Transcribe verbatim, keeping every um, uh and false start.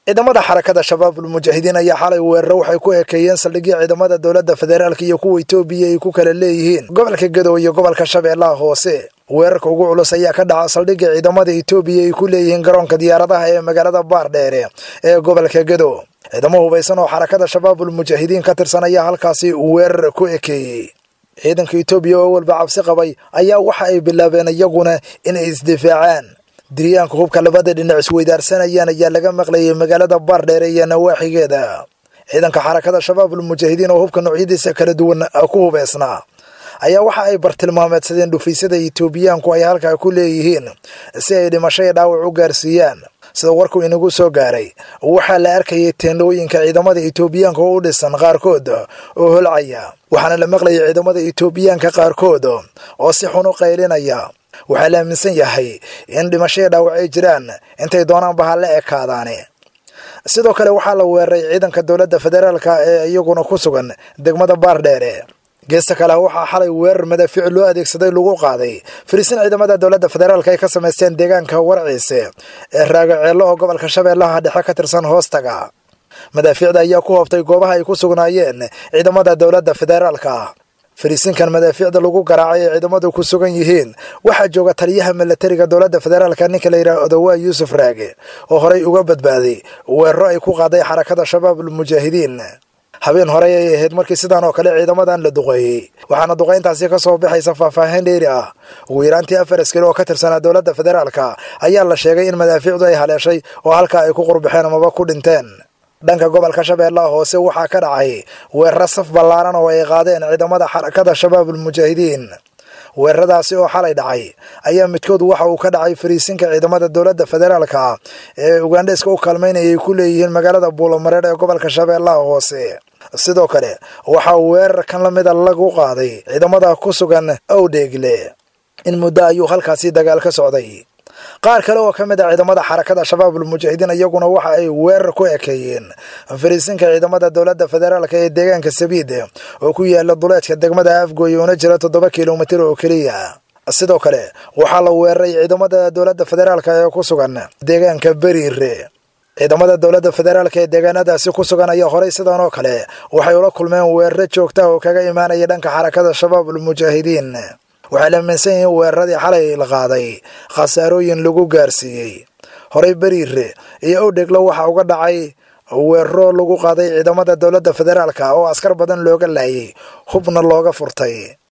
ciidamada xarakada shabaabul mujaahidiin ayaa xalay weeraro waxay ku ekeeyeen saldhigyo ciidamada dowladda federaalka iyo kuwa Itoobiya ay ku kala leeyihiin gobolka Gedo iyo gobolka Shabeellaha Hoose. weerarka ugu culus ayaa ka dhaca saldhigga ciidamada Itoobiya ay ku leeyihiin garoonka diyaaradaha ee magaalada Baardheere ee gobolka Gedo. ciidamo hubeysan oo xarakada shabaabul mujaahidiin ka tirsan ayaa halkaasi weerar ku ekeeyay. ciidanka Itoobiya oo walba cabsi qabay ayaa waxa ay bilaabeen iyaguna in ay isdifaacaan. diryaanka hubka labada dhinac isweydaarsanayaan ayaa laga maqlayay magaalada Baardheere iyo nawaaxigeeda. ciidanka xarakada shabaabul mujaahidiin oo hubka noocyadiisa kala duwan ku hubeysnaa ayaa waxa ay bartilmaameedsadeen dhufiisyada Itoobiyaanku ay halka ku leeyihiin si ay dhimasho iyo dhaawac u gaarsiiyaan. sida warku inagu soo gaaray waxa la arkayay teendooyinka ciidamada Itoobiyaanka oo u dhisan qaarkood oo holcaya, waxaana la maqlayay ciidamada Itoobiyaanka qaarkood oo si xun u qaylinaya. waxaa la aaminsan yahay in dhimasho iyo dhaawac ay jiraan intay doonaan bahal la ekaadaane. sidoo kale waxaa la weeraray ciidanka dowladda federaalka ee iyaguna ku sugan degmada Baardheere. geesta kale waxaa xalay weerar madaafiic loo adeegsaday lagu qaaday fariisin ciidamada dowladda federaalka ay ka sameysteen deegaanka Warciise ee Raagaceelo oo gobolka Shabeellaha Dhexe ka tirsan hoostaga. madaafiicda ayaa ku hoobtay goobaha ay ku sugnaayeen ciidamada dowladda federaalka. fariisinkan madaafiicda lagu garaacay ee ciidamadu ku sugan yihiin waxaa jooga taliyaha militariga dowladda federaalka ninka la yiraahdo Odawaa Yuusuf Raage oo horey uga badbaaday weeraro ay ku qaaday xarakada shabaabul mujaahidiin. habeen hore ay ahayd markii sidaan oo kale ciidamadan la duqeeyay, waxaana duqeyntaasi ka soo bixaysa faahfaahin dheeri ah. ugu yaraantii afar askari oo ka tirsanaa dowladda federaalka ayaa la sheegay in madaafiicdu ay haleeshay oo halka ay ku qurbixeen amaba ku dhinteen. dhanka gobolka Shabeellaha Hoose waxaa ka dhacay weerar saf ballaaran oo ay qaadeen ciidamada xarakada shabaabul mujaahidiin. weeraradaasi oo xalay dhacay ayaa midkood waxa uu ka dhacay fariisinka ciidamada dowladda federaalka ee Ugandheska u kaalmeynayay ku leeyihiin magaalada Buulamareer ee gobolka Shabeellaha Hoose. sidoo kale waxaa weerar kan la mid ah lagu qaaday ciidamada ku sugan Awdheegle. in muddo ayuu halkaasi dagaal ka socday. qaar kale oo ka mid ah ciidamada xarakada shabaabul mujaahidiin iyaguna waxa ay weerar ku ekeeyeen fariisinka ciidamada dowladda federaalka ee deegaanka Sabiid oo ku yaala duleedka degmada Afgooy oo jira toddoba kiiloomitir oo kaliya. sidoo kale waxaa la weeraray ciidamada dowladda federaalka ee ku sugan deegaanka Bariire. ciidamada dowladda federaalka ee deegaanadaasi ku sugan ayaa horey sidaan oo kale waxay ula kulmeen weeraro joogto ah oo kaga imaanaya dhanka xarakada shabaabul mujaahidiin. waxaa la aaminsan yahay weeraradii xalay la qaaday khasaarooyin lagu gaarsiiyey. horey Bariire iyo Awdheegle waxaa uga dhacay weeraro lagu qaaday ciidamada dowladda federaalka oo askar badan looga laayay, hubna looga furtay.